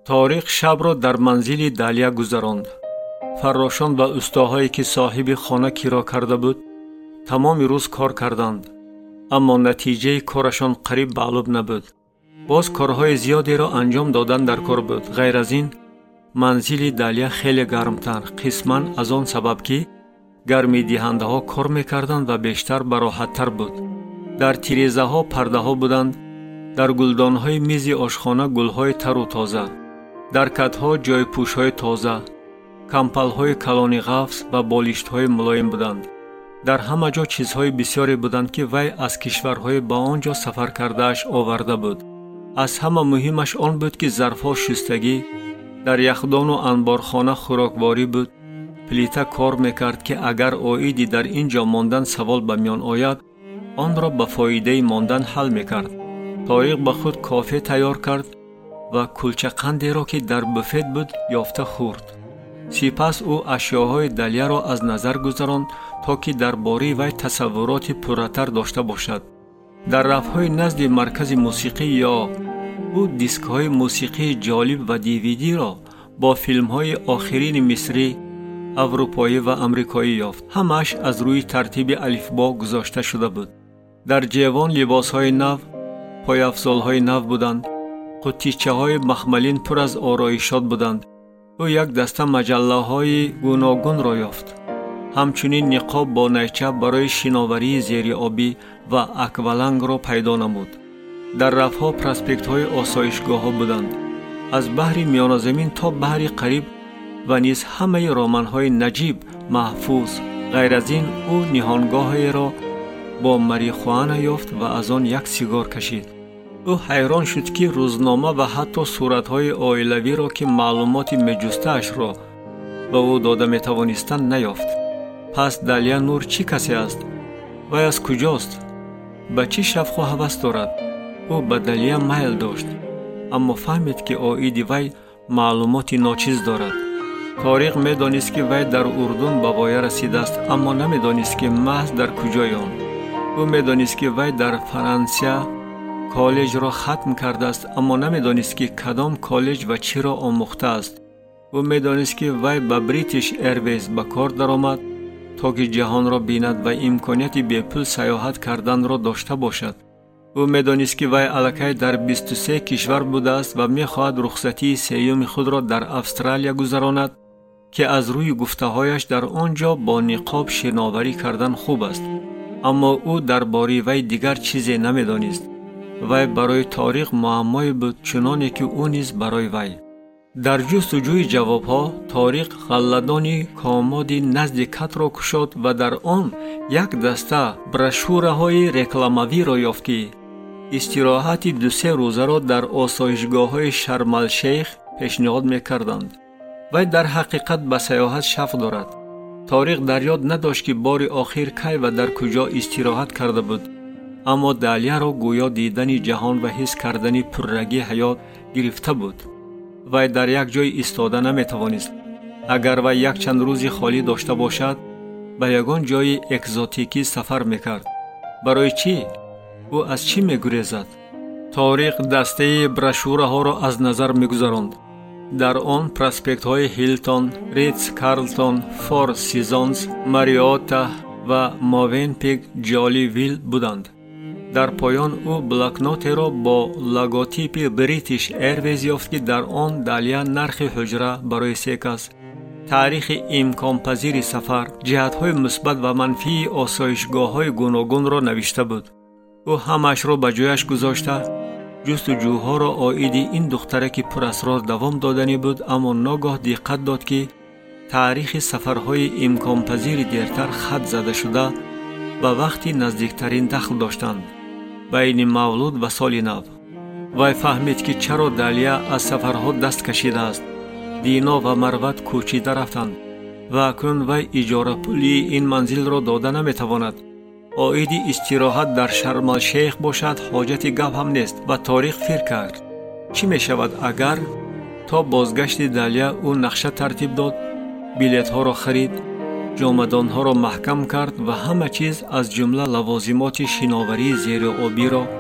طارق شب را در منزل دالیا گذراند. فراشان و استاهایی که صاحب خانه کرا کرده بود تمام روز کار کردند، اما نتیجه کارشان قریب معلوم نبود. باز کارهای زیادی را انجام دادن در کار بود. غیر از این منزل دالیا خیلی گرمتر، قسماً از آن سبب که گرمی دهنده ها کار میکردند و بیشتر براحت تر بود. در تیریزه ها پرده ها بودند، در گلدان های میز آشخانه گل های تر و تازه، در کت ها جای پوش های تازه، کمپل های کلانی غفص و بالشت های ملایم بودند. در همه جا چیزهای بسیاری بودند که وی از کشورهای با آنجا سفر کردهش آورده بود. از همه مهمش آن بود که ظرفها شستگی، در یخدان و انبارخانه خوراکواری بود. پلیته کار میکرد که اگر عایدی در اینجا ماندن سوال به میان آید، آن را به فایده ماندن حل میکرد. طارق به خود کافه تیار کرد و کلچه قندی را که در بوفت بود یافته خورد. سپس او اشیاهای دالیا را از نظر گذراند تا که درباره وی تصورات پرتر داشته باشد. در رفت‌های نزد مرکز موسیقی یا او دیسک‌های موسیقی جالب و دیویدی را با فیلم‌های آخرین مصری، اروپایی و امریکایی یافت. همش از روی ترتیب الفبا گذاشته شده بود. در جیوان لباس‌های نو، پایافزال‌های نو بودند. قوطیچه‌های مخملین پر از آرایشات بودند. او یک دسته مجله‌های گوناگون را یافت. همچنین نقاب با نیچه برای شناوری زیر آبی و اکوالنگ را پیدا نمود. در رفها پراسپکت‌های آسایشگاه‌ها بودند، از بحر میان زمین تا بحر قریب و نیز همه رامن‌های نجیب محفوظ. غیر از این او نهانگاهی را با ماریخوانا یافت و از آن یک سیگار کشید. او حیران شد که روزنامه و حتی صورت‌های عائلوی را که معلومات می‌جسته‌اش را به او داده می‌توانستند نیافت. پس دالیا نور چی کسی است؟ وی از کجاست؟ به چی شوق و هوس دارد؟ او به دالیا میل داشت، اما فهمید که عاید وی معلومات ناچیز دارد. طارق می‌دانست که وی در اردن به وی رسیده است، اما نمی‌دانست که محض در کجای آن. او می‌دانست که وی در فرانسه کالج را ختم کرده است، اما نمی‌دانست که کدام کالج و چی را آموخته است. او می‌دانست که وی به بریتیش ایرویز به کار درآمد تا که جهان را بیند و امکانیت بی‌پول سیاحت کردن را داشته باشد. او می‌دانست که وی الکی در 23 کشور بوده است و می‌خواهد رخصتی سیوم خود را در استرالیا گذراند که از روی گفته‌هایش در آنجا با نقاب شناوری کردن خوب است. اما او درباره وی دیگر چیزی نمی‌دانست. وی برای طارق معمایی بود، چنانه که او نیز برای وی. در جستجوی جوابها طارق غله‌دانی کامادی نزد کت را گشود و در آن یک دسته برشوره‌های رکلاموی را یافت که استراحت 2-3 روزه را در آسایشگاه‌های شرم الشیخ پیشنهاد می‌کردند. وی در حقیقت به سیاحت شوق دارد. طارق در یاد نداشت که بار آخر کی و در کجا استراحت کرده بود، اما دالیا را گویا دیدن جهان و حس کردن پررگی حیات گرفته بود. وی در یک جای ایستاده نمی‌توانست. اگر وی یک چند روزی خالی داشته باشد، به یگان جای اکزاتیکی سفر می‌کرد. برای چی؟ او از چی می‌گریزد؟ طارق دسته برشوره‌ها را از نظر می‌گذراند. در آن پراسپکت‌های هیلتون، ریتز کارلتون، فور سیزونز، ماریوتا و موونپیک جالی ویل بودند. در پایان او بلاکنوت را با لوگوتیپ بریتیش ایرویز یافت که در آن دالیا نرخ حجره برای 3 کس، تاریخ امکان پذیر سفر، جهت‌های مثبت و منفی آسایشگاه‌های گوناگون را نوشته بود. او همش را به جایش گذاشته جستجوها را عاید این دخترک پر اسرار دوام دادنی بود، اما ناگاه دقت داد که تاریخ سفرهای امکان پذیر دیرتر خط زده شده و وقتی نزدیکترین دخل داشتند بین مولود و سال نو. وی فهمید که چرا دالیا از سفرها دست کشیده است. دینا و مروت کوچیده رفتند و اکنون وی اجاره پولی این منزل را داده نمیتواند. عاید استراحت در شرم الشیخ باشد حاجت گپ هم نیست. و طارق فکر کرد چی می شود اگر تا بازگشت دالیا او نقشه ترتیب داد، بلیط ها را خرید، جامدان ها را محکم کرد و همه چیز از جمله لوازمات شناوری زیر آبی را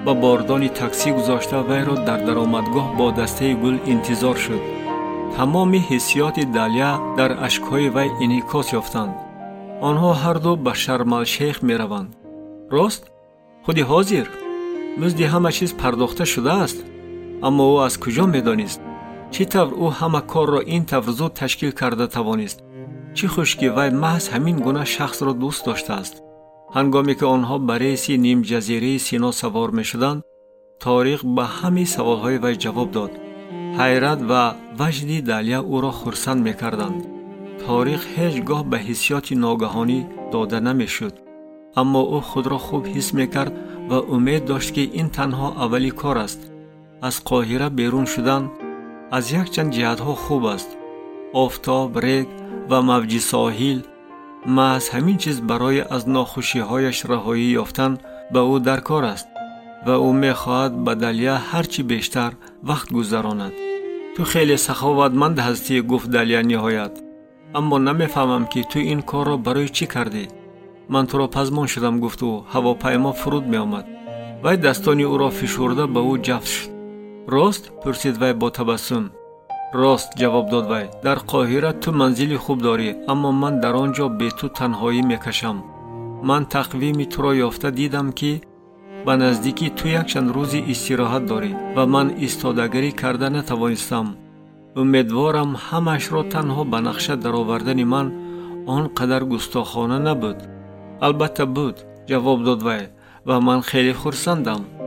با باردانی تاکسی گذاشته وی را در درآمدگاه با دسته گل انتظار شد. تمام حسیات دالیا در اشک‌های وی انعکاس یافتند. آنها هر دو به شرم الشیخ می روند. راست؟ خودی حاضر؟ مزد همه چیز پرداخته شده است. اما او از کجا می دانست؟ چی طور او همه کار را این طور زود تشکیل کرده توانست؟ چی خوش که وی محض همین گونه شخص را دوست داشته است. هنگامی که آنها بر ریسی نیم جزیره سینا سوار می شدند، طارق به همه سوالهای وی جواب داد. حیرت و وجد دالیا او را خرسند می کردند. طارق هیچگاه به حسیات ناگهانی داده نمی شد. اما او خود را خوب حس می کرد و امید داشت که این تنها اولی کار است. از قاهره بیرون شدن از یک چند جهتها خوب است. آفتاب، ریگ و موج ساحل، محض همین چیز برای از ناخوشی‌هایش رهایی یافتن به او در کار است و او می‌خواهد با دالیا هرچی بیشتر وقت گذراند. تو خیلی سخاوتمند هستی، گفت دالیا نهایت. اما نمی‌فهمم که تو این کار را برای چی کردی؟ من تو را پزمان شدم، گفت او. هواپیما فرود می‌آمد. وی دستانی او را فشرده به او جفت شد. راست؟ پرسید وی با تبسم. راست، جواب داد وی. در قاهره تو منزلی خوب داری، اما من در آنجا به تو تنهایی میکشم. من تقویم تو را یافته دیدم که به نزدیکی تو یک چند روزی استراحت داری و من ایستادگی کرده نتوانستم. امیدوارم همش را تنها به نقشه درآوردن من آنقدر گستاخانه نبود. البته بود، جواب داد وی، و من خیلی خرسندم.